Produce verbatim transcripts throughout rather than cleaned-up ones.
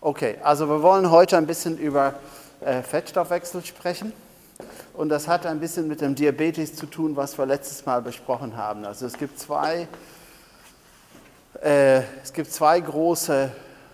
Okay, also wir wollen heute ein bisschen über äh, Fettstoffwechsel sprechen. Und das hat ein bisschen mit dem Diabetes zu tun, was wir letztes Mal besprochen haben. Also es gibt zwei, äh, es gibt zwei große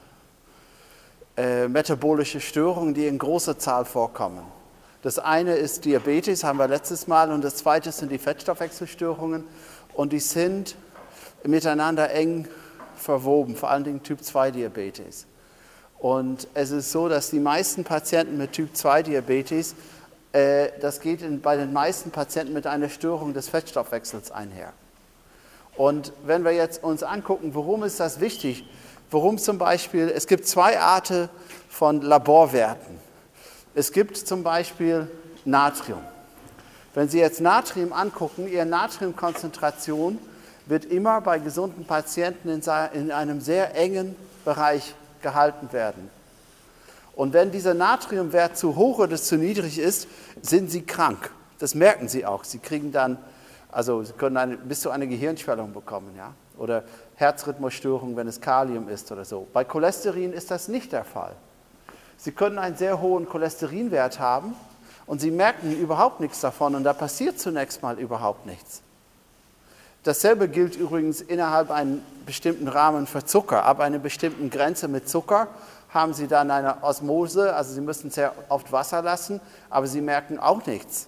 äh, metabolische Störungen, die in großer Zahl vorkommen. Das eine ist Diabetes, haben wir letztes Mal, und das zweite sind die Fettstoffwechselstörungen. Und die sind miteinander eng verwoben, vor allen Dingen Typ zwei Diabetes. Und es ist so, dass die meisten Patienten mit Typ zwei Diabetes, äh, das geht in, bei den meisten Patienten mit einer Störung des Fettstoffwechsels einher. Und wenn wir jetzt uns angucken, warum ist das wichtig? Warum zum Beispiel, es gibt zwei Arten von Laborwerten. Es gibt zum Beispiel Natrium. Wenn Sie jetzt Natrium angucken, Ihre Natriumkonzentration wird immer bei gesunden Patienten in, in einem sehr engen Bereich gehalten werden. Und wenn dieser Natriumwert zu hoch oder zu niedrig ist, sind Sie krank. Das merken Sie auch. Sie kriegen dann, also Sie können eine, bis zu einer Gehirnschwellung bekommen, ja? Oder Herzrhythmusstörung, wenn es Kalium ist oder so. Bei Cholesterin ist das nicht der Fall. Sie können einen sehr hohen Cholesterinwert haben und Sie merken überhaupt nichts davon und da passiert zunächst mal überhaupt nichts. Dasselbe gilt übrigens innerhalb einem bestimmten Rahmen für Zucker. Ab einer bestimmten Grenze mit Zucker haben Sie dann eine Osmose, also Sie müssen sehr oft Wasser lassen, aber Sie merken auch nichts.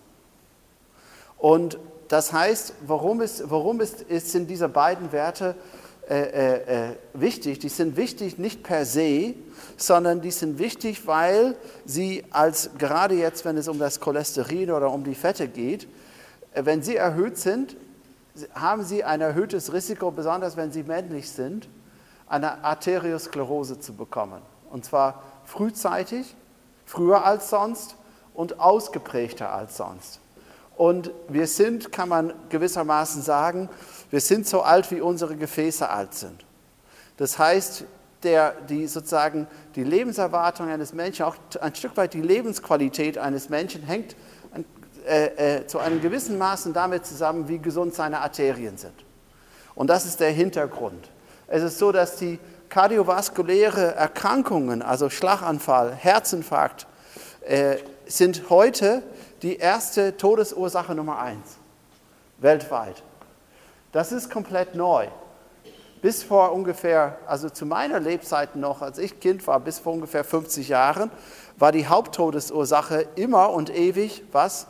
Und das heißt, warum, ist, warum ist, ist, sind diese beiden Werte äh, äh, wichtig? Die sind wichtig nicht per se, sondern die sind wichtig, weil sie als, gerade jetzt, wenn es um das Cholesterin oder um die Fette geht, wenn sie erhöht sind, haben Sie ein erhöhtes Risiko, besonders wenn Sie männlich sind, eine Arteriosklerose zu bekommen. Und zwar frühzeitig, früher als sonst und ausgeprägter als sonst. Und wir sind, kann man gewissermaßen sagen, wir sind so alt, wie unsere Gefäße alt sind. Das heißt, der, die, sozusagen die Lebenserwartung eines Menschen, auch ein Stück weit die Lebensqualität eines Menschen hängt Äh, äh, zu einem gewissen Maßen damit zusammen, wie gesund seine Arterien sind. Und das ist der Hintergrund. Es ist so, dass die kardiovaskuläre Erkrankungen, also Schlaganfall, Herzinfarkt, äh, sind heute die erste Todesursache Nummer eins weltweit. Das ist komplett neu. Bis vor ungefähr, also zu meiner Lebzeit noch, als ich Kind war, bis vor ungefähr fünfzig Jahren, war die Haupttodesursache immer und ewig, was?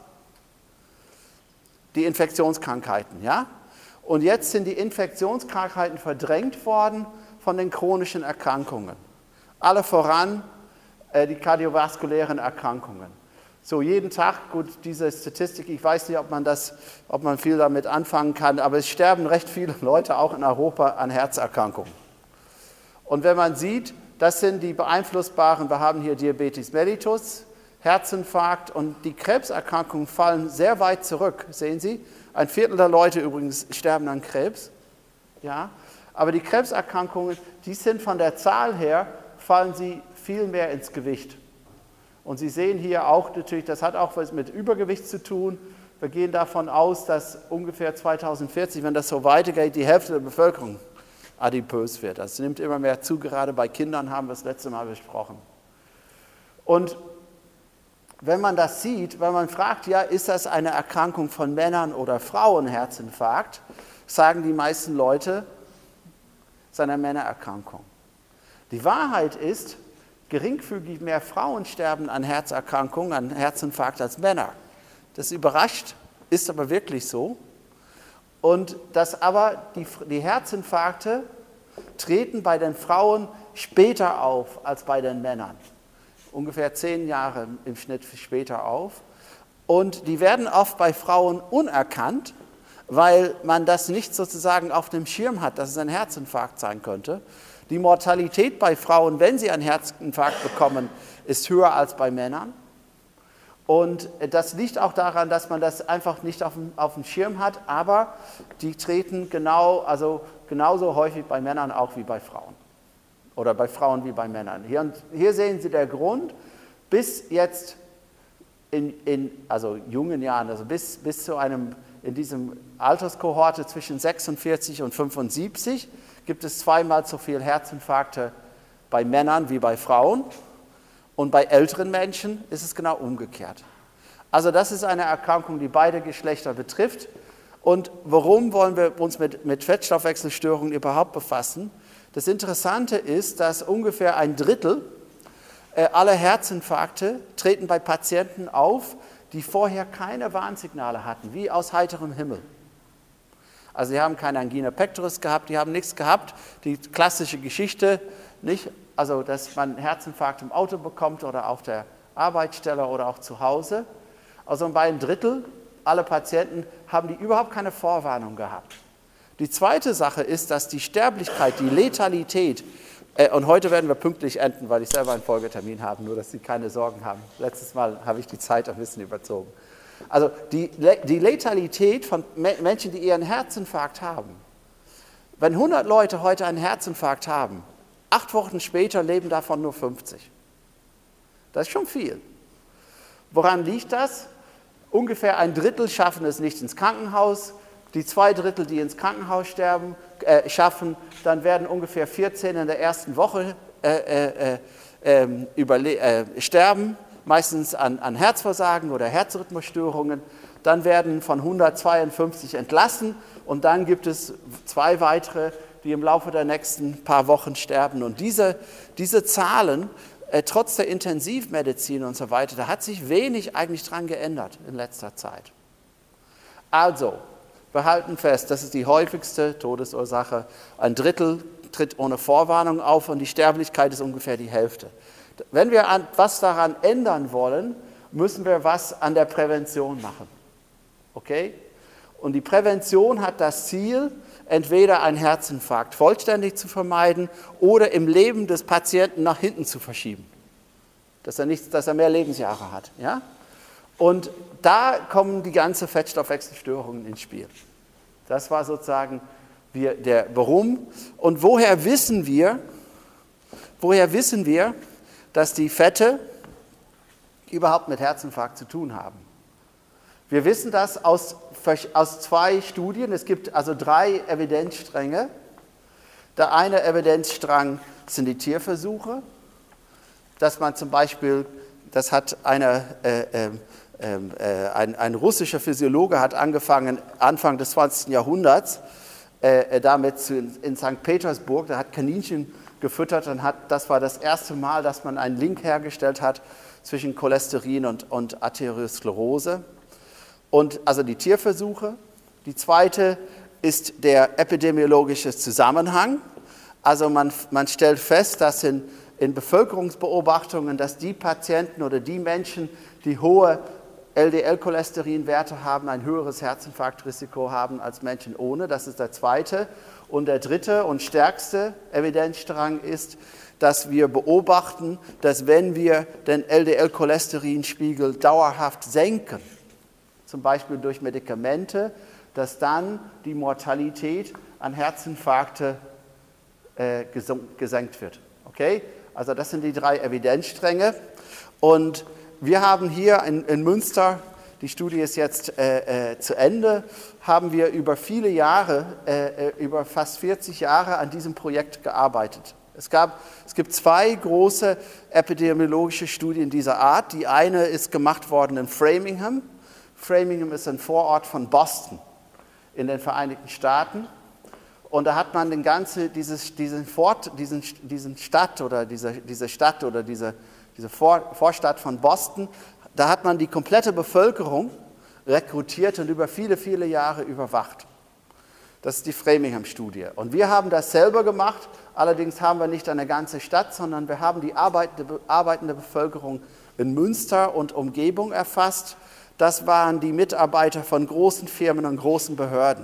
Die Infektionskrankheiten, ja? Und jetzt sind die Infektionskrankheiten verdrängt worden von den chronischen Erkrankungen. Alle voran äh, die kardiovaskulären Erkrankungen. So jeden Tag, gut, diese Statistik, ich weiß nicht, ob man das, ob man viel damit anfangen kann, aber es sterben recht viele Leute auch in Europa an Herzerkrankungen. Und wenn man sieht, das sind die beeinflussbaren, wir haben hier Diabetes mellitus, Herzinfarkt und die Krebserkrankungen fallen sehr weit zurück, sehen Sie? Ein Viertel der Leute übrigens sterben an Krebs, ja? Aber die Krebserkrankungen, die sind von der Zahl her, fallen sie viel mehr ins Gewicht. Und Sie sehen hier auch natürlich, das hat auch was mit Übergewicht zu tun. Wir gehen davon aus, dass ungefähr zweitausendvierzig, wenn das so weitergeht, die Hälfte der Bevölkerung adipös wird. Das nimmt immer mehr zu, gerade bei Kindern haben wir das letzte Mal besprochen. Und wenn man das sieht, wenn man fragt, ja, ist das eine Erkrankung von Männern oder Frauen, Herzinfarkt, sagen die meisten Leute, es ist eine Männererkrankung. Die Wahrheit ist, geringfügig mehr Frauen sterben an Herzerkrankungen, an Herzinfarkt als Männer. Das überrascht, ist aber wirklich so. Und dass aber die, die Herzinfarkte treten bei den Frauen später auf als bei den Männern. Ungefähr zehn Jahre im Schnitt später auf. Und die werden oft bei Frauen unerkannt, weil man das nicht sozusagen auf dem Schirm hat, dass es ein Herzinfarkt sein könnte. Die Mortalität bei Frauen, wenn sie einen Herzinfarkt bekommen, ist höher als bei Männern. Und das liegt auch daran, dass man das einfach nicht auf dem, auf dem Schirm hat, aber die treten genau, also genauso häufig bei Männern auch wie bei Frauen. Oder bei Frauen wie bei Männern. Hier, und hier sehen Sie den Grund, bis jetzt in, in also jungen Jahren, also bis, bis zu einem, in diesem Alterskohorte zwischen sechsundvierzig und fünfundsiebzig, gibt es zweimal so viele Herzinfarkte bei Männern wie bei Frauen. Und bei älteren Menschen ist es genau umgekehrt. Also das ist eine Erkrankung, die beide Geschlechter betrifft. Und warum wollen wir uns mit, mit Fettstoffwechselstörungen überhaupt befassen? Das Interessante ist, dass ungefähr ein Drittel äh, aller Herzinfarkte treten bei Patienten auf, die vorher keine Warnsignale hatten, wie aus heiterem Himmel. Also sie haben keine Angina pectoris gehabt, die haben nichts gehabt. Die klassische Geschichte, nicht? Also dass man einen Herzinfarkt im Auto bekommt oder auf der Arbeitsstelle oder auch zu Hause. Also bei einem Drittel aller Patienten haben die überhaupt keine Vorwarnung gehabt. Die zweite Sache ist, dass die Sterblichkeit, die Letalität, äh, und heute werden wir pünktlich enden, weil ich selber einen Folgetermin habe, nur dass Sie keine Sorgen haben. Letztes Mal habe ich die Zeit ein bisschen überzogen. Also die, die Letalität von Menschen, die ihren Herzinfarkt haben, wenn hundert Leute heute einen Herzinfarkt haben, acht Wochen später leben davon nur fünfzig. Das ist schon viel. Woran liegt das? Ungefähr ein Drittel schaffen es nicht ins Krankenhaus. Die zwei Drittel, die ins Krankenhaus sterben, äh, schaffen, dann werden ungefähr vierzehn in der ersten Woche äh, äh, äh, überle- äh, sterben, meistens an, an Herzversagen oder Herzrhythmusstörungen. Dann werden von hundertzweiundfünfzig entlassen und dann gibt es zwei weitere, die im Laufe der nächsten paar Wochen sterben. Und diese, diese Zahlen, äh, trotz der Intensivmedizin und so weiter, da hat sich wenig eigentlich dran geändert in letzter Zeit. Also, wir halten fest, das ist die häufigste Todesursache. Ein Drittel tritt ohne Vorwarnung auf und die Sterblichkeit ist ungefähr die Hälfte. Wenn wir an, was daran ändern wollen, müssen wir was an der Prävention machen. Okay? Und die Prävention hat das Ziel, entweder einen Herzinfarkt vollständig zu vermeiden oder im Leben des Patienten nach hinten zu verschieben, dass er, nicht, dass er mehr Lebensjahre hat. Ja? Und da kommen die ganzen Fettstoffwechselstörungen ins Spiel. Das war sozusagen wir, der Warum. Und woher wissen wir, woher wissen wir, dass die Fette überhaupt mit Herzinfarkt zu tun haben? Wir wissen das aus, aus zwei Studien. Es gibt also drei Evidenzstränge. Der eine Evidenzstrang sind die Tierversuche, dass man zum Beispiel, das hat eine, äh, äh, äh, ein, ein russischer Physiologe hat angefangen, Anfang des zwanzigsten Jahrhunderts, äh, damit zu, in Sankt Petersburg, da hat Kaninchen gefüttert und hat, das war das erste Mal, dass man einen Link hergestellt hat zwischen Cholesterin und, und Arteriosklerose. Und also die Tierversuche. Die zweite ist der epidemiologische Zusammenhang. Also man, man stellt fest, dass in, in Bevölkerungsbeobachtungen, dass die Patienten oder die Menschen, die hohe L D L-Cholesterinwerte haben, ein höheres Herzinfarktrisiko haben als Menschen ohne. Das ist der zweite. Und der dritte und stärkste Evidenzstrang ist, dass wir beobachten, dass wenn wir den L D L-Cholesterinspiegel dauerhaft senken, zum Beispiel durch Medikamente, dass dann die Mortalität an Herzinfarkte äh, gesenkt wird. Okay? Also das sind die drei Evidenzstränge. Und wir haben hier in, in Münster, die Studie ist jetzt äh, äh, zu Ende, haben wir über viele Jahre, äh, über fast vierzig Jahre an diesem Projekt gearbeitet. Es, gab, es gibt zwei große epidemiologische Studien dieser Art. Die eine ist gemacht worden in Framingham. Framingham ist ein Vorort von Boston in den Vereinigten Staaten. Und da hat man den ganzen, dieses, diesen, Fort, diesen, diesen Stadt oder diese, diese Stadt oder diese, diese Vor, Vorstadt von Boston, da hat man die komplette Bevölkerung rekrutiert und über viele, viele Jahre überwacht. Das ist die Framingham-Studie. Und wir haben das selber gemacht, allerdings haben wir nicht eine ganze Stadt, sondern wir haben die arbeitende, arbeitende Bevölkerung in Münster und Umgebung erfasst. Das waren die Mitarbeiter von großen Firmen und großen Behörden.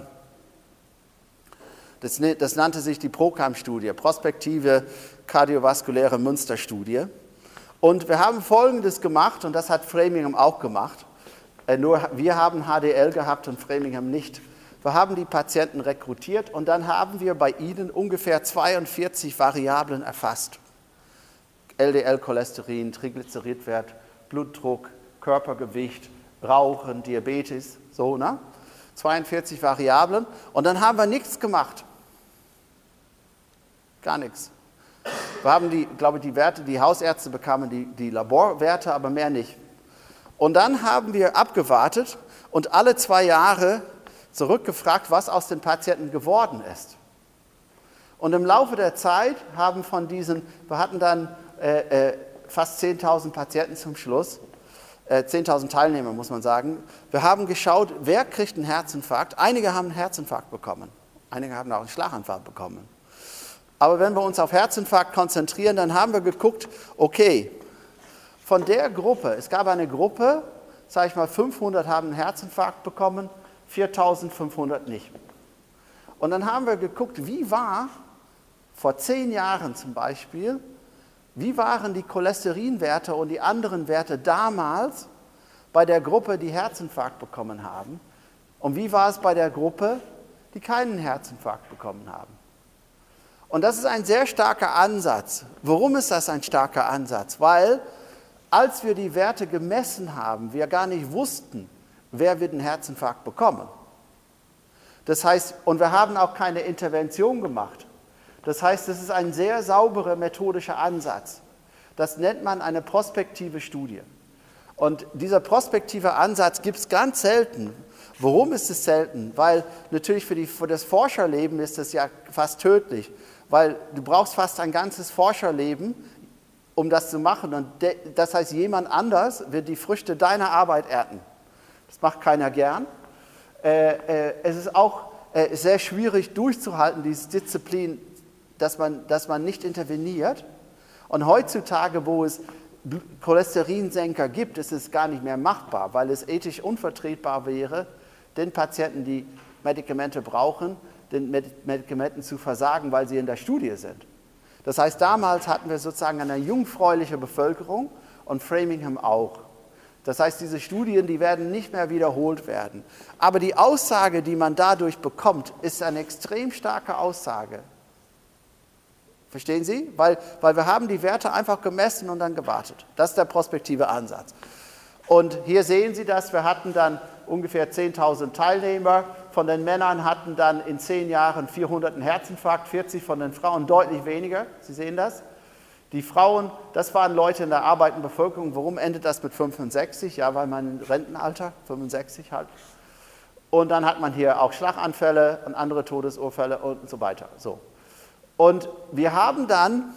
Das, das nannte sich die ProCam-Studie, prospektive kardiovaskuläre Münster-Studie. Und wir haben Folgendes gemacht, und das hat Framingham auch gemacht. Nur wir haben H D L gehabt und Framingham nicht. Wir haben die Patienten rekrutiert und dann haben wir bei ihnen ungefähr zweiundvierzig Variablen erfasst. L D L-Cholesterin, Triglyceridwert, Blutdruck, Körpergewicht, Rauchen, Diabetes, so, ne? zweiundvierzig Variablen. Und dann haben wir nichts gemacht. Gar nichts. Wir haben die, glaube ich, die Werte, die Hausärzte bekamen die, die Laborwerte, aber mehr nicht. Und dann haben wir abgewartet und alle zwei Jahre zurückgefragt, was aus den Patienten geworden ist. Und im Laufe der Zeit haben von diesen, wir hatten dann äh, äh, fast zehntausend Patienten zum Schluss, äh, zehntausend Teilnehmer muss man sagen. Wir haben geschaut, wer kriegt einen Herzinfarkt. Einige haben einen Herzinfarkt bekommen, einige haben auch einen Schlaganfall bekommen. Aber wenn wir uns auf Herzinfarkt konzentrieren, dann haben wir geguckt, okay, von der Gruppe, es gab eine Gruppe, sage ich mal, fünfhundert haben einen Herzinfarkt bekommen, viertausendfünfhundert nicht. Und dann haben wir geguckt, wie war vor zehn Jahren zum Beispiel, wie waren die Cholesterinwerte und die anderen Werte damals bei der Gruppe, die Herzinfarkt bekommen haben, und wie war es bei der Gruppe, die keinen Herzinfarkt bekommen haben. Und das ist ein sehr starker Ansatz. Warum ist das ein starker Ansatz? Weil, als wir die Werte gemessen haben, wir gar nicht wussten, wer wird einen Herzinfarkt bekommen. Das heißt, und wir haben auch keine Intervention gemacht. Das heißt, das ist ein sehr sauberer methodischer Ansatz. Das nennt man eine prospektive Studie. Und dieser prospektive Ansatz gibt es ganz selten. Warum ist es selten? Weil natürlich für, die, für das Forscherleben ist es ja fast tödlich. Weil du brauchst fast ein ganzes Forscherleben, um das zu machen. Und de, das heißt, jemand anders wird die Früchte deiner Arbeit ernten. Das macht keiner gern. Äh, äh, es ist auch äh, sehr schwierig durchzuhalten, diese Disziplin, dass man, dass man nicht interveniert. Und heutzutage, wo es Cholesterinsenker gibt, ist es gar nicht mehr machbar, weil es ethisch unvertretbar wäre, den Patienten, die Medikamente brauchen, den Medikamenten zu versagen, weil sie in der Studie sind. Das heißt, damals hatten wir sozusagen eine jungfräuliche Bevölkerung und Framingham auch. Das heißt, diese Studien, die werden nicht mehr wiederholt werden. Aber die Aussage, die man dadurch bekommt, ist eine extrem starke Aussage. Verstehen Sie? Weil, weil wir haben die Werte einfach gemessen und dann gewartet. Das ist der prospektive Ansatz. Und hier sehen Sie das, wir hatten dann ungefähr zehntausend Teilnehmer. Von den Männern hatten dann in zehn Jahren vierhundert einen Herzinfarkt, vierzig von den Frauen, deutlich weniger. Sie sehen das? Die Frauen, das waren Leute in der arbeitenden Bevölkerung. Warum endet das mit fünfundsechzig? Ja, weil man im Rentenalter, fünfundsechzig halt. Und dann hat man hier auch Schlaganfälle und andere Todesurfälle und so weiter. So. Und wir haben dann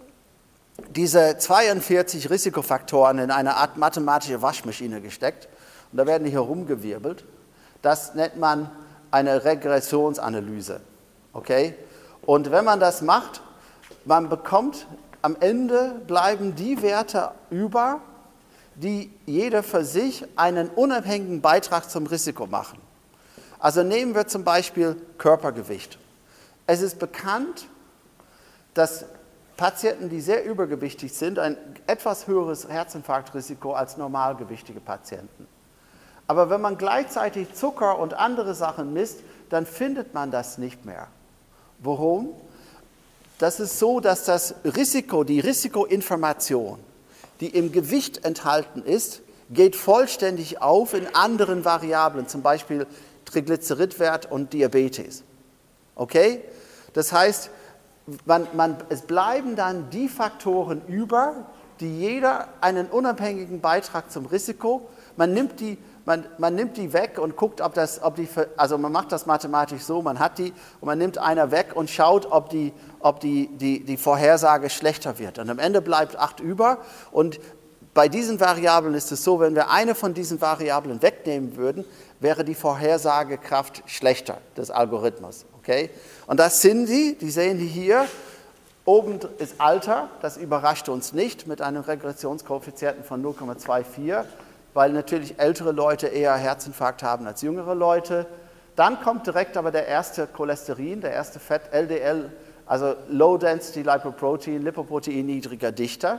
diese zweiundvierzig Risikofaktoren in eine Art mathematische Waschmaschine gesteckt. Und da werden die herumgewirbelt. Das nennt man eine Regressionsanalyse. Okay? Und wenn man das macht, man bekommt, am Ende bleiben die Werte über, die jeder für sich einen unabhängigen Beitrag zum Risiko machen. Also nehmen wir zum Beispiel Körpergewicht. Es ist bekannt, dass Patienten, die sehr übergewichtig sind, ein etwas höheres Herzinfarktrisiko als normalgewichtige Patienten. Aber wenn man gleichzeitig Zucker und andere Sachen misst, dann findet man das nicht mehr. Warum? Das ist so, dass das Risiko, die Risikoinformation, die im Gewicht enthalten ist, geht vollständig auf in anderen Variablen, zum Beispiel Triglyceridwert und Diabetes. Okay? Das heißt, man, man, es bleiben dann die Faktoren über, die jeder einen unabhängigen Beitrag zum Risiko, man nimmt die Man, man nimmt die weg und guckt, ob das, ob die, also man macht das mathematisch so, man hat die und man nimmt einer weg und schaut, ob die, ob die, die, die Vorhersage schlechter wird. Und am Ende bleibt acht über und bei diesen Variablen ist es so, wenn wir eine von diesen Variablen wegnehmen würden, wäre die Vorhersagekraft schlechter des Algorithmus. Okay? Und das sind sie, die sehen die hier. Oben ist Alter, das überrascht uns nicht, mit einem Regressionskoeffizienten von null Komma vierundzwanzig. Weil natürlich ältere Leute eher Herzinfarkt haben als jüngere Leute. Dann kommt direkt aber der erste Cholesterin, der erste Fett, L D L, also Low Density Lipoprotein, Lipoprotein niedriger Dichter.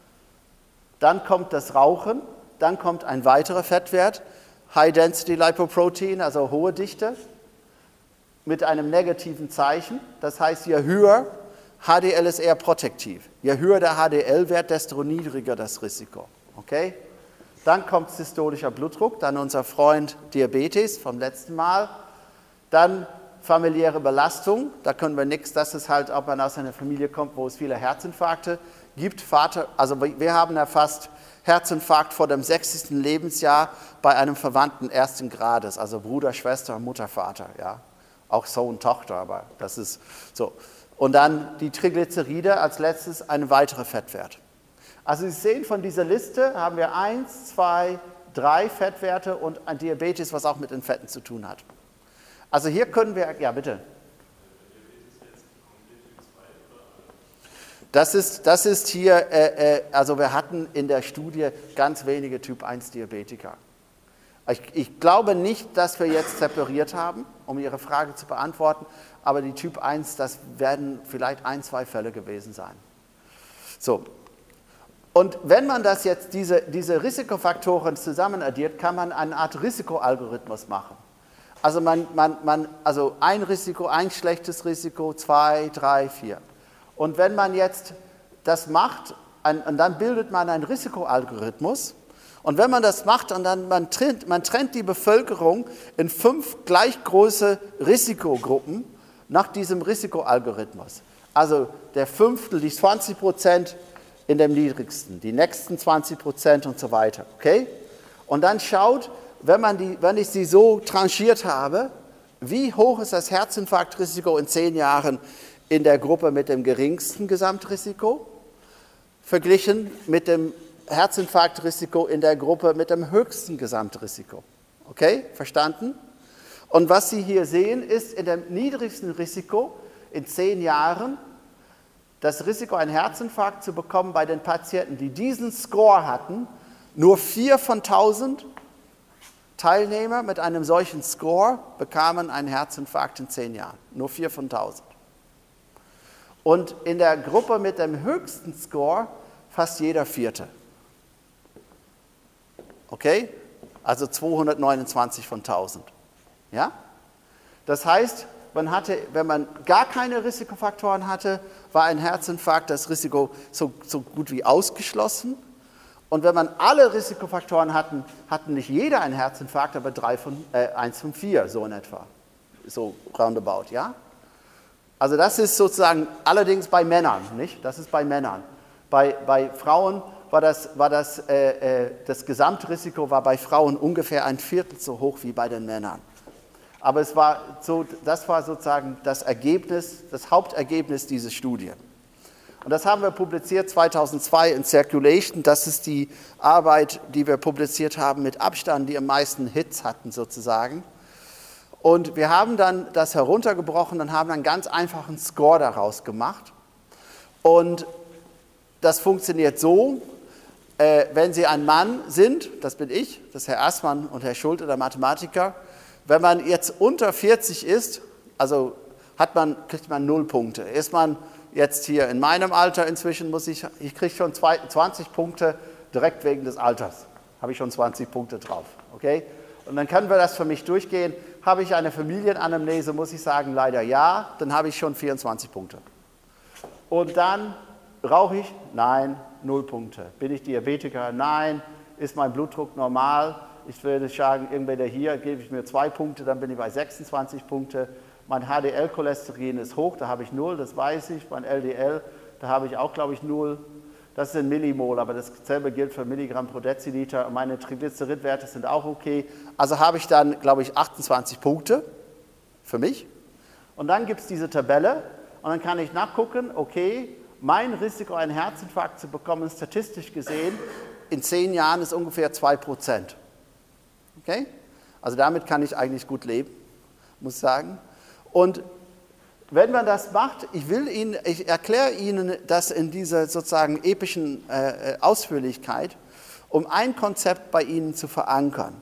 Dann kommt das Rauchen, dann kommt ein weiterer Fettwert, High Density Lipoprotein, also hohe Dichte, mit einem negativen Zeichen. Das heißt, je höher, H D L ist eher protektiv. Je höher der H D L-Wert, desto niedriger das Risiko. Okay? Dann kommt systolischer Blutdruck, dann unser Freund Diabetes vom letzten Mal, dann familiäre Belastung, da können wir nichts, das ist halt, ob man aus einer Familie kommt, wo es viele Herzinfarkte gibt. Vater, also wir haben erfasst Herzinfarkt vor dem sechzigsten Lebensjahr bei einem Verwandten ersten Grades, also Bruder, Schwester, Mutter, Vater, ja, auch Sohn, Tochter, aber das ist so. Und dann die Triglyceride als letztes, ein weiterer Fettwert. Also Sie sehen, von dieser Liste haben wir eins, zwei, drei Fettwerte und ein Diabetes, was auch mit den Fetten zu tun hat. Also hier können wir, ja bitte. Das ist, das ist hier, äh, äh, also wir hatten in der Studie ganz wenige Typ eins Diabetiker. Ich, ich glaube nicht, dass wir jetzt separiert haben, um Ihre Frage zu beantworten, aber die Typ eins, das werden vielleicht ein, zwei Fälle gewesen sein. So. Und wenn man das jetzt, diese, diese Risikofaktoren zusammen addiert, kann man eine Art Risikoalgorithmus machen. Also, man, man, man, also ein Risiko, ein schlechtes Risiko, zwei, drei, vier. Und wenn man jetzt das macht, ein, und dann bildet man einen Risikoalgorithmus, und wenn man das macht, und dann man trennt, man trennt die Bevölkerung in fünf gleich große Risikogruppen nach diesem Risikoalgorithmus. Also der Fünftel, die zwanzig Prozent in dem niedrigsten, die nächsten zwanzig Prozent und so weiter. Okay? Und dann schaut, wenn, man die, wenn ich sie so tranchiert habe, wie hoch ist das Herzinfarktrisiko in zehn Jahren in der Gruppe mit dem geringsten Gesamtrisiko, verglichen mit dem Herzinfarktrisiko in der Gruppe mit dem höchsten Gesamtrisiko. Okay? Verstanden? Und was Sie hier sehen, ist in dem niedrigsten Risiko in zehn Jahren das Risiko, einen Herzinfarkt zu bekommen bei den Patienten, die diesen Score hatten, nur vier von tausend Teilnehmer mit einem solchen Score bekamen einen Herzinfarkt in zehn Jahren. Nur vier von tausend. Und in der Gruppe mit dem höchsten Score fast jeder Vierte. Okay? Also zweihundertneunundzwanzig von tausend. Ja? Das heißt, man hatte, wenn man gar keine Risikofaktoren hatte, war ein Herzinfarkt das Risiko so, so gut wie ausgeschlossen. Und wenn man alle Risikofaktoren hatten, hatten nicht jeder einen Herzinfarkt, aber drei von, äh, eins von vier, so in etwa. So roundabout, ja? Also das ist sozusagen allerdings bei Männern, nicht? Das ist bei Männern. Bei, bei Frauen war das, war das, äh, äh, das Gesamtrisiko war bei Frauen ungefähr ein Viertel so hoch wie bei den Männern. Aber es war so, das war sozusagen das Ergebnis, das Hauptergebnis dieser Studie. Und das haben wir publiziert zweitausendzwei in Circulation. Das ist die Arbeit, die wir publiziert haben mit Abstand, die am meisten Hits hatten sozusagen. Und wir haben dann das heruntergebrochen und haben einen ganz einfachen Score daraus gemacht. Und das funktioniert so, äh, wenn Sie ein Mann sind, das bin ich, das ist Herr Assmann und Herr Schulte, der Mathematiker. Wenn man jetzt unter vierzig ist, also hat man, kriegt man null Punkte. Ist man jetzt hier in meinem Alter inzwischen, muss ich, ich kriege schon zwanzig Punkte direkt wegen des Alters. Habe ich schon zwanzig Punkte drauf. Okay? Und dann können wir das für mich durchgehen. Habe ich eine Familienanamnese, muss ich sagen, leider ja, dann habe ich schon vierundzwanzig Punkte. Und dann rauche ich? Nein, null Punkte. Bin ich Diabetiker? Nein. Ist mein Blutdruck normal? Ich würde sagen, irgendwer hier, gebe ich mir zwei Punkte, dann bin ich bei sechsundzwanzig Punkte. Mein H D L-Cholesterin ist hoch, da habe ich null, das weiß ich. Mein L D L, da habe ich auch, glaube ich, null. Das sind Millimol, aber dasselbe gilt für Milligramm pro Deziliter. Meine Triglyceridwerte sind auch okay. Also habe ich dann, glaube ich, achtundzwanzig Punkte für mich. Und dann gibt es diese Tabelle und dann kann ich nachgucken, okay, mein Risiko, einen Herzinfarkt zu bekommen, statistisch gesehen, in zehn Jahren ist ungefähr zwei Prozent. Okay? Also damit kann ich eigentlich gut leben, muss ich sagen. Und wenn man das macht, ich will Ihnen, ich erkläre Ihnen das in dieser sozusagen epischen äh, Ausführlichkeit, um ein Konzept bei Ihnen zu verankern.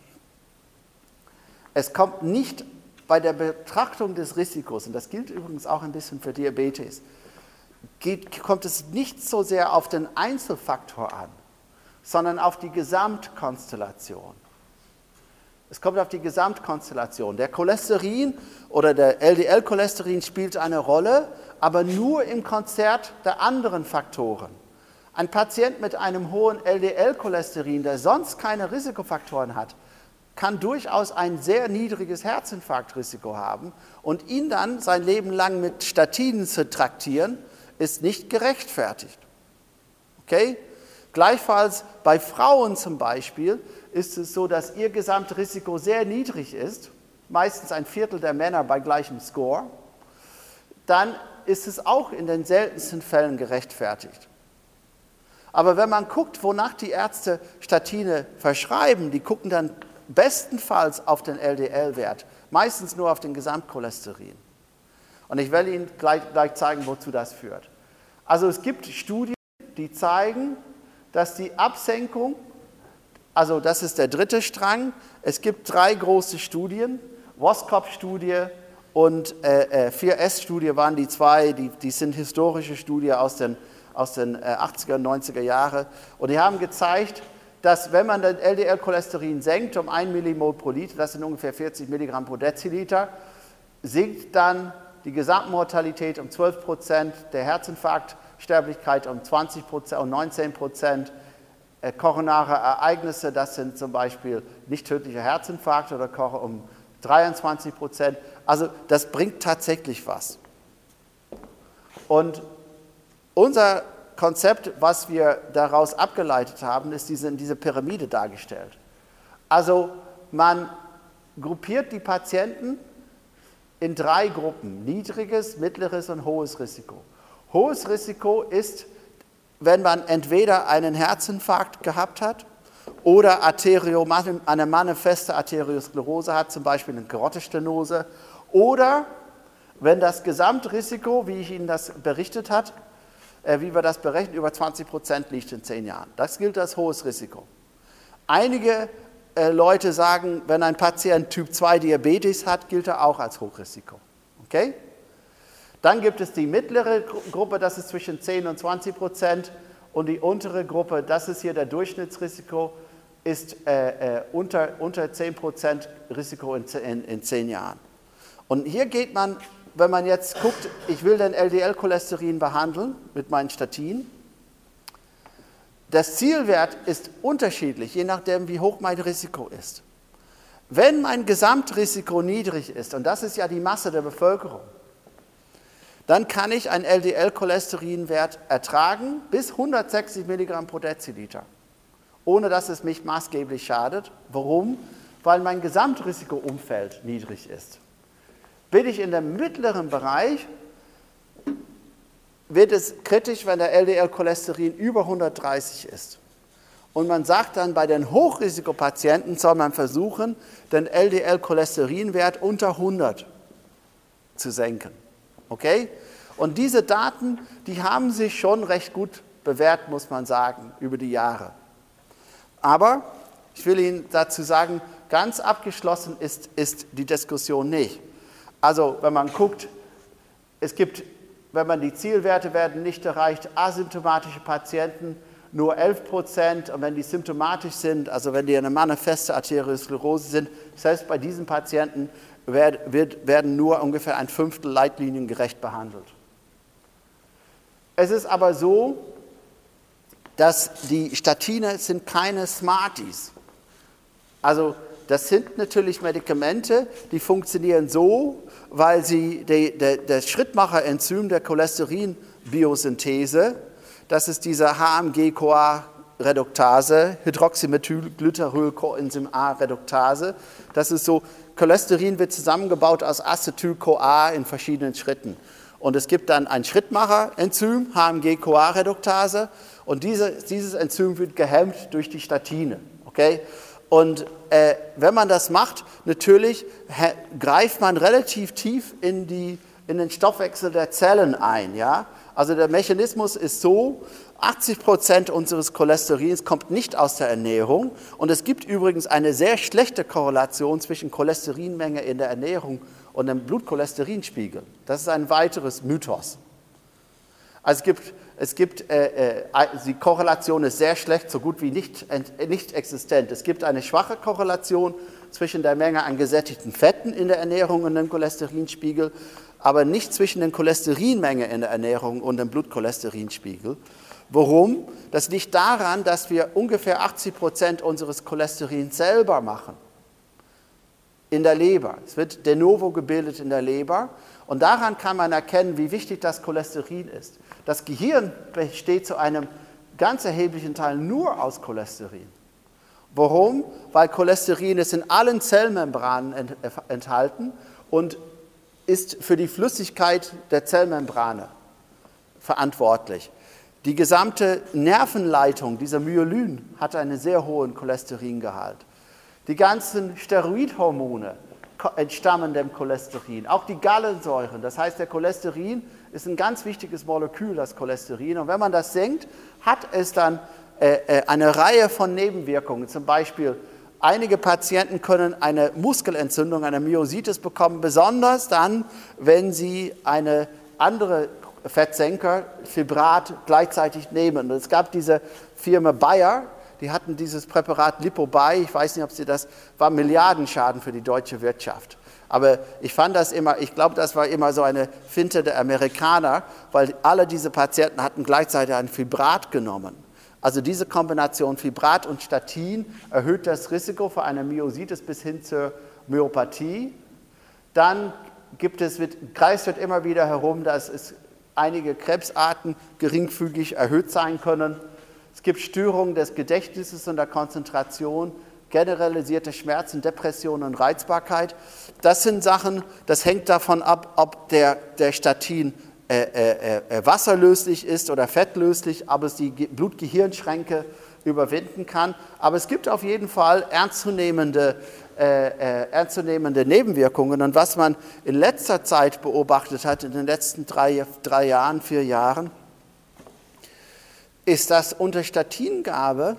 Es kommt nicht bei der Betrachtung des Risikos, und das gilt übrigens auch ein bisschen für Diabetes, geht, kommt es nicht so sehr auf den Einzelfaktor an, sondern auf die Gesamtkonstellation. Es kommt auf die Gesamtkonstellation. Der Cholesterin oder der L D L-Cholesterin spielt eine Rolle, aber nur im Konzert der anderen Faktoren. Ein Patient mit einem hohen L D L-Cholesterin, der sonst keine Risikofaktoren hat, kann durchaus ein sehr niedriges Herzinfarktrisiko haben und ihn dann sein Leben lang mit Statinen zu traktieren, ist nicht gerechtfertigt. Okay? Gleichfalls bei Frauen zum Beispiel ist es so, dass ihr Gesamtrisiko sehr niedrig ist, meistens ein Viertel der Männer bei gleichem Score. Dann ist es auch in den seltensten Fällen gerechtfertigt. Aber wenn man guckt, wonach die Ärzte Statine verschreiben, die gucken dann bestenfalls auf den L D L-Wert, meistens nur auf den Gesamtcholesterin. Und ich werde Ihnen gleich, gleich zeigen, wozu das führt. Also es gibt Studien, die zeigen, dass die Absenkung, also das ist der dritte Strang, es gibt drei große Studien, Woskop-Studie und äh, vier S-Studie waren die zwei, die, die sind historische Studien aus den, aus den äh, achtziger und neunziger Jahren. Und die haben gezeigt, dass wenn man das L D L-Cholesterin senkt um ein Millimol pro Liter, das sind ungefähr vierzig Milligramm pro Deziliter, sinkt dann die Gesamtmortalität um zwölf Prozent, der Herzinfarktsterblichkeit um zwanzig Prozent und neunzehn Prozent, äh, koronare Ereignisse, das sind zum Beispiel nicht tödlicher Herzinfarkt oder um dreiundzwanzig Prozent. Also das bringt tatsächlich was. Und unser Konzept, was wir daraus abgeleitet haben, ist diese, diese Pyramide dargestellt. Also man gruppiert die Patienten in drei Gruppen, niedriges, mittleres und hohes Risiko. Hohes Risiko ist, wenn man entweder einen Herzinfarkt gehabt hat oder Arterio, eine manifeste Arteriosklerose hat, zum Beispiel eine Karotisstenose, oder wenn das Gesamtrisiko, wie ich Ihnen das berichtet habe, wie wir das berechnen, über zwanzig Prozent liegt in zehn Jahren. Das gilt als hohes Risiko. Einige äh, Leute sagen, wenn ein Patient Typ zwei Diabetes hat, gilt er auch als Hochrisiko. Okay? Dann gibt es die mittlere Gruppe, das ist zwischen zehn und zwanzig Prozent, und die untere Gruppe, das ist hier der Durchschnittsrisiko, ist äh, äh, unter, unter zehn Prozent Risiko in, in, in zehn Jahren. Und hier geht man, wenn man jetzt guckt, ich will den L D L-Cholesterin behandeln mit meinen Statinen. Das Zielwert ist unterschiedlich, je nachdem, wie hoch mein Risiko ist. Wenn mein Gesamtrisiko niedrig ist, und das ist ja die Masse der Bevölkerung, dann kann ich einen L D L-Cholesterinwert ertragen bis hundertsechzig Milligramm pro Deziliter, ohne dass es mich maßgeblich schadet. Warum? Weil mein Gesamtrisikoumfeld niedrig ist. Bin ich in dem mittleren Bereich, wird es kritisch, wenn der L D L-Cholesterin über hundertdreißig ist. Und man sagt dann, bei den Hochrisikopatienten soll man versuchen, den L D L-Cholesterinwert unter hundert zu senken. Okay? Und diese Daten, die haben sich schon recht gut bewährt, muss man sagen, über die Jahre. Aber ich will Ihnen dazu sagen, ganz abgeschlossen ist, ist die Diskussion nicht. Also wenn man guckt, es gibt, wenn man die Zielwerte werden nicht erreicht, asymptomatische Patienten nur elf Prozent, und wenn die symptomatisch sind, also wenn die eine manifeste Arteriosklerose sind, selbst bei diesen Patienten werd, wird, werden nur ungefähr ein Fünftel leitliniengerecht behandelt. Es ist aber so, dass die Statine sind keine Smarties. Also das sind natürlich Medikamente, die funktionieren so, weil sie die, die, das Schrittmacherenzym der Cholesterinbiosynthese, das ist diese H M G-C O A-Reduktase, Hydroxymethylglutaryl-Coenzym A-Reduktase, das ist so, Cholesterin wird zusammengebaut aus Acetyl-C O A in verschiedenen Schritten. Und es gibt dann ein Schrittmacherenzym, H M G-C O A-Reduktase, und diese, dieses Enzym wird gehemmt durch die Statine. Okay? Und äh, wenn man das macht, natürlich greift man relativ tief in, die, in den Stoffwechsel der Zellen ein. Ja? Also der Mechanismus ist so, achtzig Prozent unseres Cholesterins kommt nicht aus der Ernährung. Und es gibt übrigens eine sehr schlechte Korrelation zwischen Cholesterinmenge in der Ernährung und dem Blutcholesterinspiegel. Das ist ein weiteres Mythos. Also es gibt, es gibt äh, äh, die Korrelation ist sehr schlecht, so gut wie nicht, äh, nicht existent. Es gibt eine schwache Korrelation zwischen der Menge an gesättigten Fetten in der Ernährung und dem Cholesterinspiegel, aber nicht zwischen der Cholesterinmenge in der Ernährung und dem Blutcholesterinspiegel. Warum? Das liegt daran, dass wir ungefähr achtzig Prozent unseres Cholesterins selber machen. in der Leber. Es wird de novo gebildet in der Leber. Und daran kann man erkennen, wie wichtig das Cholesterin ist. Das Gehirn besteht zu einem ganz erheblichen Teil nur aus Cholesterin. Warum? Weil Cholesterin ist in allen Zellmembranen enthalten und ist für die Flüssigkeit der Zellmembrane verantwortlich. Die gesamte Nervenleitung, dieser Myelin, hat einen sehr hohen Cholesteringehalt. Die ganzen Steroidhormone entstammen dem Cholesterin, auch die Gallensäuren. Das heißt, der Cholesterin ist ein ganz wichtiges Molekül, das Cholesterin. Und wenn man das senkt, hat es dann äh, eine Reihe von Nebenwirkungen. Zum Beispiel, einige Patienten können eine Muskelentzündung, eine Myositis bekommen, besonders dann, wenn sie eine andere Fettsenker, Fibrat, gleichzeitig nehmen. Und es gab diese Firma Bayer, die hatten dieses Präparat Lipobuy, ich weiß nicht, ob Sie das, war Milliardenschaden für die deutsche Wirtschaft. Aber ich fand das immer, ich glaube, das war immer so eine Finte der Amerikaner, weil alle diese Patienten hatten gleichzeitig ein Fibrat genommen. Also diese Kombination Fibrat und Statin erhöht das Risiko für eine Myositis bis hin zur Myopathie. Dann gibt es, kreist wird immer wieder herum, dass es einige Krebsarten geringfügig erhöht sein können. Es gibt Störungen des Gedächtnisses und der Konzentration, generalisierte Schmerzen, Depressionen und Reizbarkeit. Das sind Sachen, das hängt davon ab, ob der, der Statin äh, äh, äh, wasserlöslich ist oder fettlöslich, ob es die Blut-Gehirn-Schränke überwinden kann. Aber es gibt auf jeden Fall ernstzunehmende, äh, äh, ernstzunehmende Nebenwirkungen. Und was man in letzter Zeit beobachtet hat, in den letzten drei, drei Jahren, vier Jahren, ist, dass unter Statingabe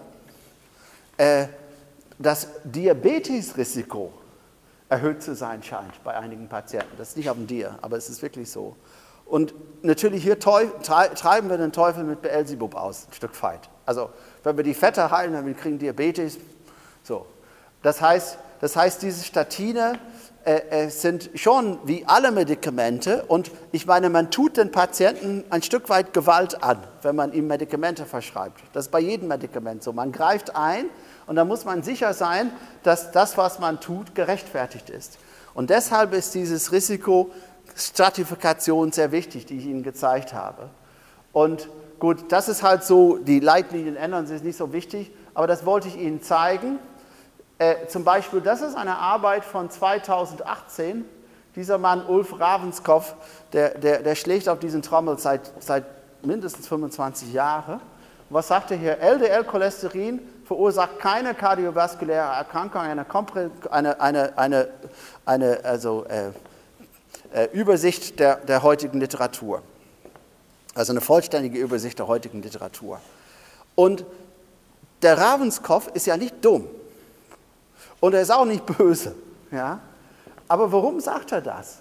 äh, das Diabetesrisiko erhöht zu sein scheint bei einigen Patienten. Das ist nicht auf dem Dia, aber es ist wirklich so. Und natürlich hier treiben wir den Teufel mit Beelzebub aus, ein Stück weit. Also wenn wir die Fette heilen, dann wir kriegen Diabetes. So. Das heißt, das heißt, diese Statine äh, sind schon wie alle Medikamente. Und ich meine, man tut den Patienten ein Stück weit Gewalt an, wenn man ihm Medikamente verschreibt. Das ist bei jedem Medikament so. Man greift ein und da muss man sicher sein, dass das, was man tut, gerechtfertigt ist. Und deshalb ist dieses Risikostratifikation sehr wichtig, die ich Ihnen gezeigt habe. Und gut, das ist halt so, die Leitlinien ändern sich, nicht so wichtig, aber das wollte ich Ihnen zeigen. Äh, zum Beispiel, das ist eine Arbeit von zweitausendachtzehn. Dieser Mann, Ulf Ravenscoff, der, der, der schlägt auf diesen Trommel seit, seit mindestens fünfundzwanzig Jahren. Was sagt er hier? L D L-Cholesterin verursacht keine kardiovaskuläre Erkrankung, eine, eine, eine, eine, eine also, äh, äh, Übersicht der, der heutigen Literatur. Also eine vollständige Übersicht der heutigen Literatur. Und der Ravenscoff ist ja nicht dumm. Und er ist auch nicht böse. Ja? Aber warum sagt er das?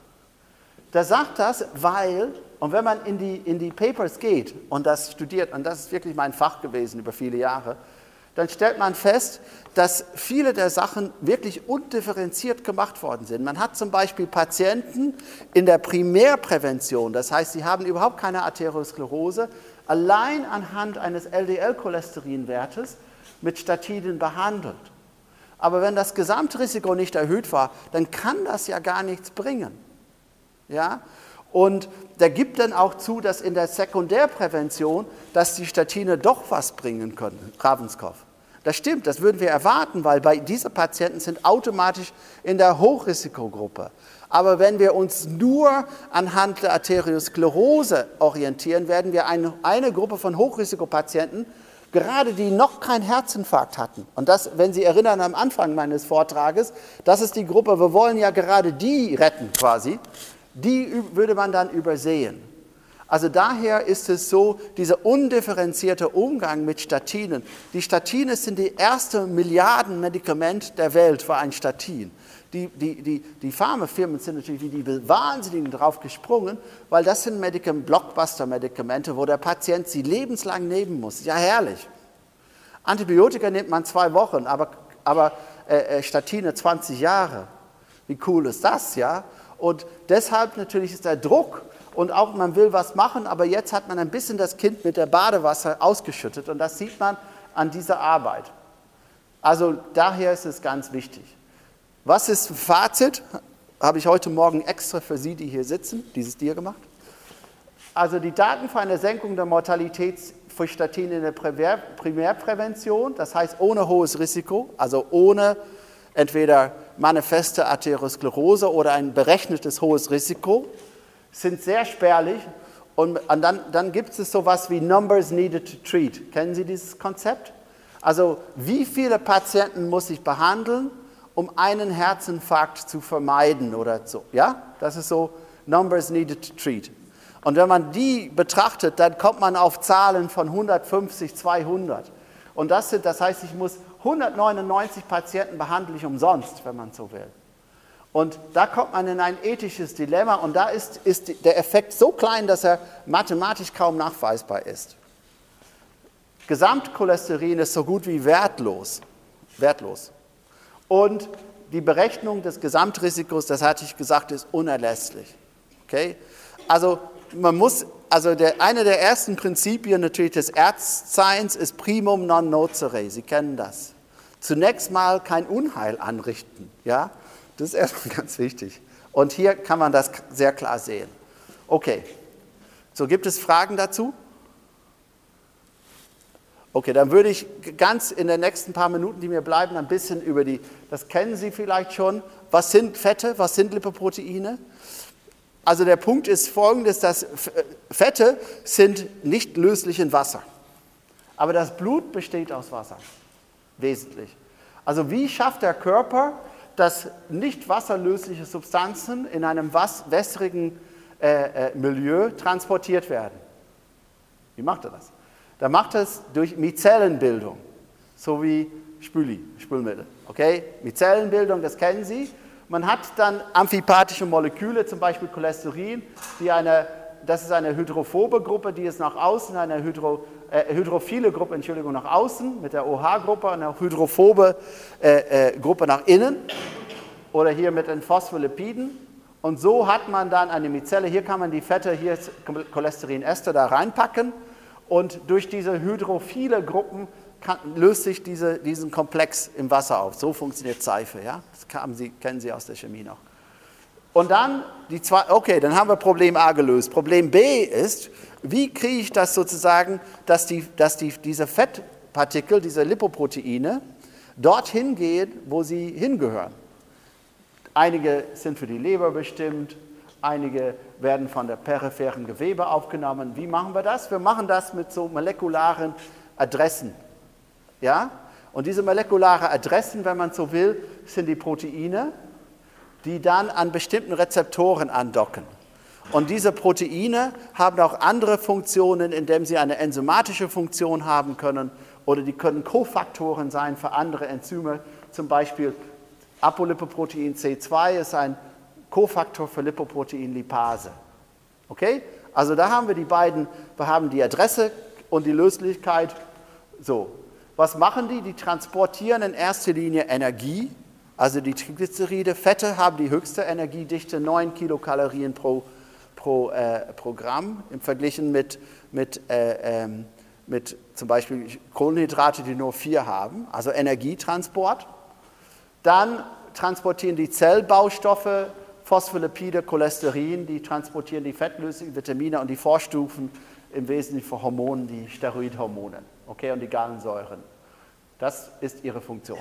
Der sagt das, weil, und wenn man in die, in die Papers geht und das studiert, und das ist wirklich mein Fach gewesen über viele Jahre, dann stellt man fest, dass viele der Sachen wirklich undifferenziert gemacht worden sind. Man hat zum Beispiel Patienten in der Primärprävention, das heißt, sie haben überhaupt keine Arteriosklerose, allein anhand eines L D L-Cholesterinwertes mit Statinen behandelt. Aber wenn das Gesamtrisiko nicht erhöht war, dann kann das ja gar nichts bringen. Ja? Und der gibt dann auch zu, dass in der Sekundärprävention, dass die Statine doch was bringen können, Ravenscoff. Das stimmt, das würden wir erwarten, weil bei diese Patienten sind automatisch in der Hochrisikogruppe. Aber wenn wir uns nur anhand der Arteriosklerose orientieren, werden wir eine, eine Gruppe von Hochrisikopatienten, gerade die noch keinen Herzinfarkt hatten. Und das, wenn Sie erinnern am Anfang meines Vortrages, das ist die Gruppe, wir wollen ja gerade die retten quasi, die würde man dann übersehen. Also daher ist es so, dieser undifferenzierte Umgang mit Statinen. Die Statine sind die erste Milliardenmedikament der Welt für ein Statin. Die, die, die, die Pharmafirmen sind natürlich wie die Wahnsinnigen drauf gesprungen, weil das sind Medikamente, Blockbuster-Medikamente, wo der Patient sie lebenslang nehmen muss. Ja, herrlich. Antibiotika nimmt man zwei Wochen, aber, aber äh, Statine zwanzig Jahre. Wie cool ist das, ja? Und deshalb natürlich ist der Druck und auch man will was machen, aber jetzt hat man ein bisschen das Kind mit der Badewasser ausgeschüttet und das sieht man an dieser Arbeit. Also daher ist es ganz wichtig. Was ist ein Fazit? Habe ich heute Morgen extra für Sie, die hier sitzen, dieses Dir gemacht. Also die Daten für eine Senkung der Mortalität für Statine in der Primär- Primärprävention, das heißt ohne hohes Risiko, also ohne entweder manifeste Arteriosklerose oder ein berechnetes hohes Risiko, sind sehr spärlich. Und dann, dann gibt es sowas wie Numbers Needed to Treat. Kennen Sie dieses Konzept? Also wie viele Patienten muss ich behandeln, um einen Herzinfarkt zu vermeiden oder so? Ja, das ist so Numbers Needed to Treat. Und wenn man die betrachtet, dann kommt man auf Zahlen von hundertfünfzig, zweihundert. Und das, sind, das heißt, ich muss hundertneunundneunzig Patienten behandeln ich umsonst, wenn man so will. Und da kommt man in ein ethisches Dilemma und da ist, ist der Effekt so klein, dass er mathematisch kaum nachweisbar ist. Gesamtcholesterin ist so gut wie wertlos. wertlos. Und die Berechnung des Gesamtrisikos, das hatte ich gesagt, ist unerlässlich. Okay? Also man muss, also der, eine der ersten Prinzipien natürlich des Ärztseins ist primum non nocere. Sie kennen das. Zunächst mal kein Unheil anrichten. Ja? Das ist erstmal ganz wichtig. Und hier kann man das sehr klar sehen. Okay. So, gibt es Fragen dazu? Okay, dann würde ich ganz in den nächsten paar Minuten, die mir bleiben, ein bisschen über die, das kennen Sie vielleicht schon, was sind Fette, was sind Lipoproteine? Also der Punkt ist folgendes, dass Fette sind nicht löslich in Wasser. Aber das Blut besteht aus Wasser, wesentlich. Also wie schafft der Körper, dass nicht wasserlösliche Substanzen in einem wässrigen äh, äh, Milieu transportiert werden? Wie macht er das? Da macht er es durch Mizellenbildung, so wie Spüli, Spülmittel. Okay? Mizellenbildung, das kennen Sie. Man hat dann amphipathische Moleküle, zum Beispiel Cholesterin, die eine, das ist eine hydrophobe Gruppe, die ist nach außen, eine hydro, äh, hydrophile Gruppe, Entschuldigung, nach außen mit der O H-Gruppe, eine hydrophobe äh, äh, Gruppe nach innen oder hier mit den Phospholipiden. Und so hat man dann eine Mizelle, hier kann man die Fette, hier ist Cholesterinester da reinpacken und durch diese hydrophile Gruppen kann, löst sich diese, diesen Komplex im Wasser auf. So funktioniert Seife, ja? Das haben Sie, kennen Sie aus der Chemie noch. Und dann, die zwei, okay, dann haben wir Problem A gelöst. Problem B ist, wie kriege ich das sozusagen, dass, die, dass die, diese Fettpartikel, diese Lipoproteine, dorthin gehen, wo sie hingehören. Einige sind für die Leber bestimmt, einige werden von der peripheren Gewebe aufgenommen. Wie machen wir das? Wir machen das mit so molekularen Adressen. Ja? Und diese molekularen Adressen, wenn man so will, sind die Proteine, die dann an bestimmten Rezeptoren andocken. Und diese Proteine haben auch andere Funktionen, indem sie eine enzymatische Funktion haben können oder die können Kofaktoren sein für andere Enzyme. Zum Beispiel Apolipoprotein C zwei ist ein Kofaktor für Lipoprotein-Lipase. Okay? Also da haben wir die beiden, wir haben die Adresse und die Löslichkeit. So, was machen die? Die transportieren in erster Linie Energie. Also die Triglyceride, Fette haben die höchste Energiedichte, neun Kilokalorien pro, pro, äh, pro Gramm, im Vergleich mit, mit, äh, ähm, mit zum Beispiel Kohlenhydrate, die nur vier haben, also Energietransport. Dann transportieren die Zellbaustoffe, Phospholipide, Cholesterin, die transportieren die fettlöslichen Vitamine und die Vorstufen im Wesentlichen für Hormone, die Steroidhormone, okay, und die Gallensäuren. Das ist ihre Funktion.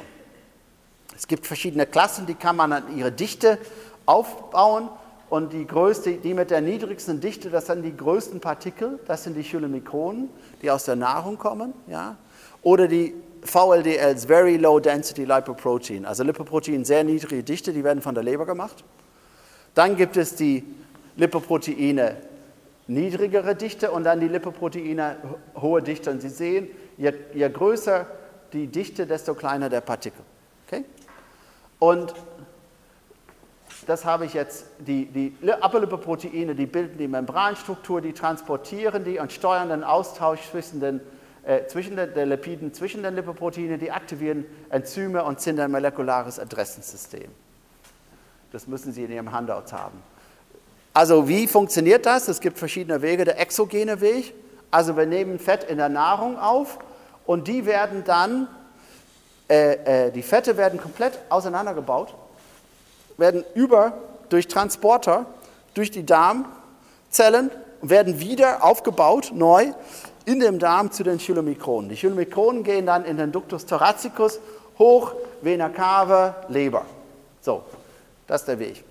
Es gibt verschiedene Klassen, die kann man an ihre Dichte aufbauen und die größte, die mit der niedrigsten Dichte, das sind die größten Partikel, das sind die Chylomikronen, die aus der Nahrung kommen, ja, oder die V L D Ls, Very Low Density Lipoprotein, also Lipoprotein, sehr niedrige Dichte, die werden von der Leber gemacht. Dann gibt es die Lipoproteine niedrigere Dichte und dann die Lipoproteine hohe Dichte. Und Sie sehen, je, je größer die Dichte, desto kleiner der Partikel. Okay? Und das habe ich jetzt, die, die Apolipoproteine, die bilden die Membranstruktur, die transportieren die und steuern den Austausch zwischen den, äh, zwischen den, den Lipiden, zwischen den Lipoproteinen, die aktivieren Enzyme und sind ein molekulares Adressensystem. Das müssen Sie in Ihrem Handout haben. Also wie funktioniert das? Es gibt verschiedene Wege. Der exogene Weg, also wir nehmen Fett in der Nahrung auf und die werden dann, äh, äh, die Fette werden komplett auseinandergebaut werden über, durch Transporter, durch die Darmzellen, werden wieder aufgebaut, neu, in dem Darm zu den Chylomikronen. Die Chylomikronen gehen dann in den Ductus thoracicus hoch, Vena cava, Leber. So, das ist der Weg.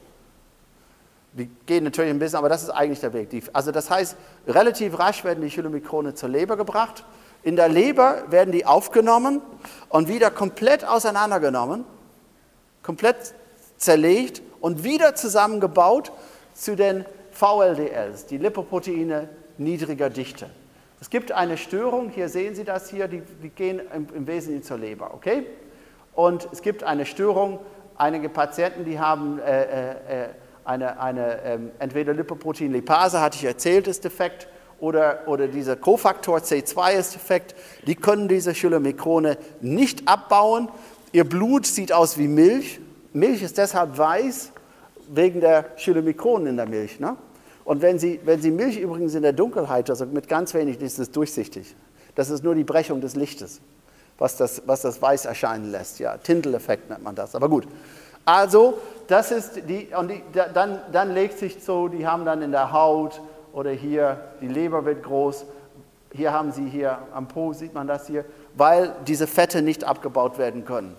Die gehen natürlich ein bisschen, aber das ist eigentlich der Weg. Die, also das heißt, relativ rasch werden die Chylomikrone zur Leber gebracht. In der Leber werden die aufgenommen und wieder komplett auseinandergenommen, komplett zerlegt und wieder zusammengebaut zu den V L D Ls, die Lipoproteine niedriger Dichte. Es gibt eine Störung, hier sehen Sie das hier, die, die gehen im, im Wesentlichen zur Leber, okay? Und es gibt eine Störung, einige Patienten, die haben äh, äh, eine, eine ähm, entweder Lipoproteinlipase, hatte ich erzählt, ist defekt, oder, oder dieser Kofaktor C zwei ist defekt, die können diese Chylomikrone nicht abbauen. Ihr Blut sieht aus wie Milch. Milch ist deshalb weiß, wegen der Chylomikronen in der Milch. Ne? Und wenn Sie, wenn Sie Milch übrigens in der Dunkelheit, also mit ganz wenig, ist es durchsichtig. Das ist nur die Brechung des Lichtes, was das, was das weiß erscheinen lässt. Ja, Tyndall-Effekt nennt man das, aber gut. Also, das ist die, und die, dann, dann legt sich so, die haben dann in der Haut oder hier, die Leber wird groß, hier haben Sie hier am Po, sieht man das hier, weil diese Fette nicht abgebaut werden können.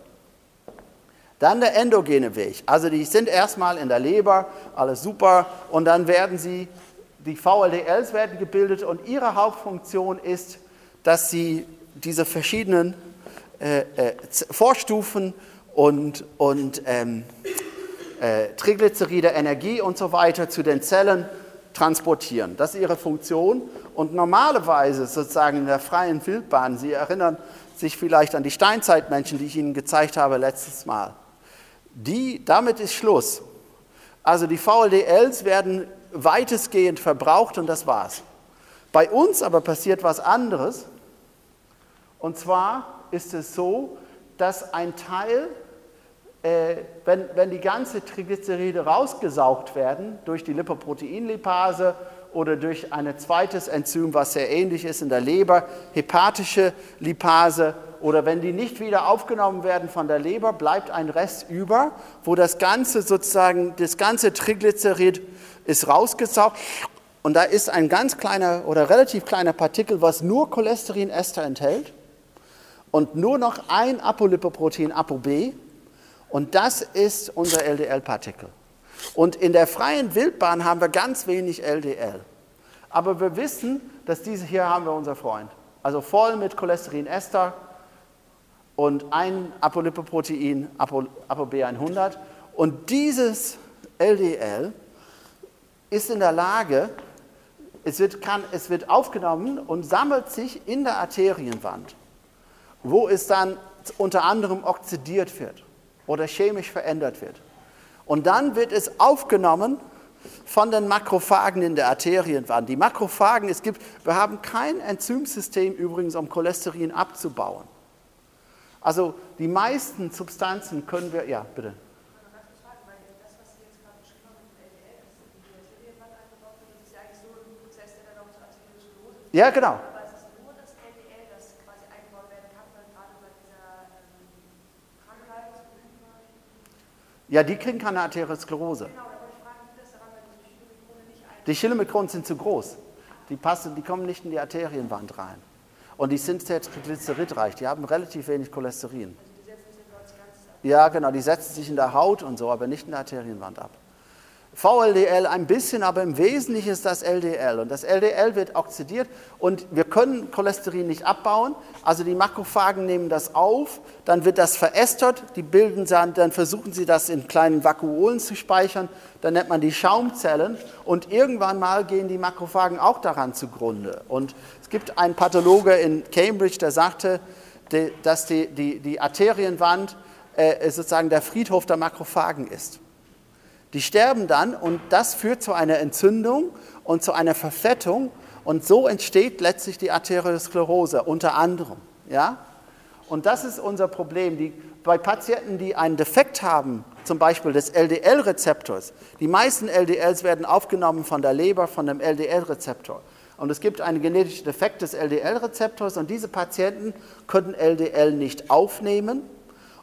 Dann der endogene Weg, also die sind erstmal in der Leber, alles super, und dann werden sie, die V L D Ls werden gebildet und ihre Hauptfunktion ist, dass sie diese verschiedenen äh, äh, Vorstufen und, und ähm, äh, Triglyceride, Energie und so weiter zu den Zellen transportieren. Das ist ihre Funktion. Und normalerweise sozusagen in der freien Wildbahn, Sie erinnern sich vielleicht an die Steinzeitmenschen, die ich Ihnen gezeigt habe letztes Mal, die, damit ist Schluss. Also die V L D Ls werden weitestgehend verbraucht und das war's. Bei uns aber passiert was anderes. Und zwar ist es so, dass ein Teil, äh, wenn, wenn die ganzen Triglyceride rausgesaugt werden durch die Lipoproteinlipase oder durch ein zweites Enzym, was sehr ähnlich ist in der Leber, hepatische Lipase, oder wenn die nicht wieder aufgenommen werden von der Leber, bleibt ein Rest über, wo das ganze sozusagen, das ganze Triglycerid ist rausgesaugt und da ist ein ganz kleiner oder relativ kleiner Partikel, was nur Cholesterinester enthält und nur noch ein Apolipoprotein ApoB und das ist unser L D L-Partikel. Und in der freien Wildbahn haben wir ganz wenig L D L. Aber wir wissen, dass diese hier haben wir unser Freund. Also voll mit Cholesterinester und ein Apolipoprotein, ApoB hundert. Und dieses L D L ist in der Lage, es wird, kann, es wird aufgenommen und sammelt sich in der Arterienwand, wo es dann unter anderem oxidiert wird oder chemisch verändert wird. Und dann wird es aufgenommen von den Makrophagen in der Arterienwand. Die Makrophagen, es gibt, wir haben kein Enzymsystem übrigens, um Cholesterin abzubauen. Also die meisten Substanzen können wir, ja bitte. Ja, genau. Ja, die kriegen keine Arteriosklerose. Die Chylomikronen sind zu groß. Die, passen, die kommen nicht in die Arterienwand rein. Und die sind sehr triglyceridreich. Die haben relativ wenig Cholesterin. Ja, genau. Die setzen sich in der Haut und so, aber nicht in der Arterienwand ab. V L D L ein bisschen, aber im Wesentlichen ist das L D L. Und das L D L wird oxidiert und wir können Cholesterin nicht abbauen. Also die Makrophagen nehmen das auf, dann wird das verästert, die bilden dann, dann versuchen sie das in kleinen Vakuolen zu speichern, dann nennt man die Schaumzellen und irgendwann mal gehen die Makrophagen auch daran zugrunde. Und es gibt einen Pathologe in Cambridge, der sagte, dass die, die, die Arterienwand äh, sozusagen der Friedhof der Makrophagen ist. Die sterben dann und das führt zu einer Entzündung und zu einer Verfettung und so entsteht letztlich die Arteriosklerose unter anderem. Ja? Und das ist unser Problem. Die, bei Patienten, die einen Defekt haben, zum Beispiel des L D L-Rezeptors, die meisten L D Ls werden aufgenommen von der Leber, von dem L D L-Rezeptor. Und es gibt einen genetischen Defekt des L D L-Rezeptors und diese Patienten können L D L nicht aufnehmen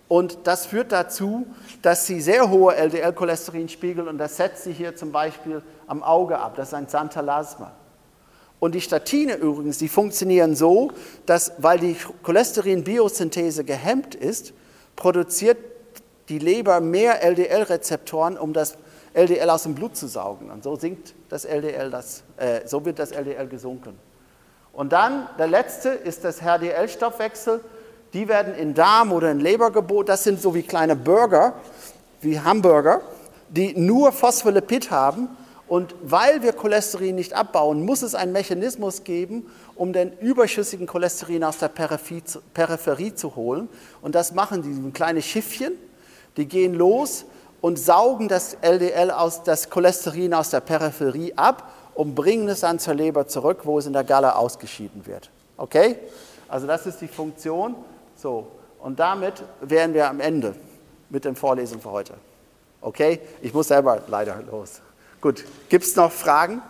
Und das führt dazu, dass sie sehr hohe L D L-Cholesterinspiegel, und das setzt sie hier zum Beispiel am Auge ab, das ist ein Xanthalasma. Und die Statine übrigens, die funktionieren so, dass, weil die Cholesterin-Biosynthese gehemmt ist, produziert die Leber mehr L D L-Rezeptoren, um das L D L aus dem Blut zu saugen. Und so sinkt das L D L, das, äh, so wird das L D L gesunken. Und dann, der letzte, ist das H D L-Stoffwechsel. Die werden in Darm oder in Leber geboten. Das sind so wie kleine Burger, wie Hamburger, die nur Phospholipid haben. Und weil wir Cholesterin nicht abbauen, muss es einen Mechanismus geben, um den überschüssigen Cholesterin aus der Peripherie zu, Peripherie zu holen. Und das machen die kleine Schiffchen, die gehen los und saugen das L D L, aus, das Cholesterin aus der Peripherie ab und bringen es dann zur Leber zurück, wo es in der Galle ausgeschieden wird. Okay? Also das ist die Funktion. So, und damit wären wir am Ende mit den Vorlesungen für heute. Okay? Ich muss selber leider los. Gut, gibt es noch Fragen?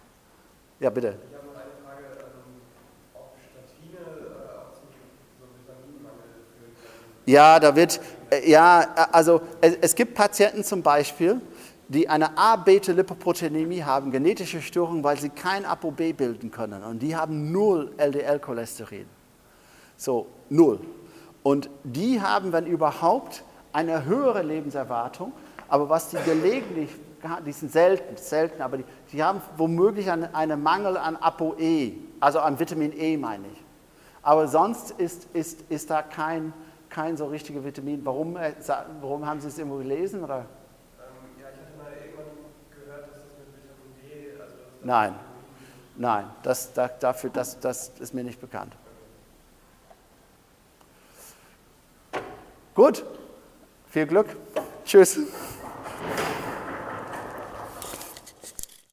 Ja, bitte. Ich habe noch eine Frage, ähm, ob Statine äh, auch zu so einem Vitaminmangel führen. Ja, da wird, äh, ja, also es, es gibt Patienten zum Beispiel, die eine A-Beta-Lipoproteinämie haben, genetische Störungen, weil sie kein ApoB bilden können. Und die haben null L D L-Cholesterin. So, null. Und die haben, wenn überhaupt, eine höhere Lebenserwartung. Aber was die gelegentlich, die sind selten, selten, aber die, die haben womöglich einen, einen Mangel an ApoE, also an Vitamin E, meine ich. Aber sonst ist, ist, ist da kein, kein so richtiges Vitamin. Warum, warum haben Sie es irgendwo gelesen? Oder? Ähm, ja, ich hatte mal irgendwann gehört, dass das mit Vitamin D... Also das Nein, nein, das, da, dafür, das, das ist mir nicht bekannt. Gut, viel Glück. Tschüss.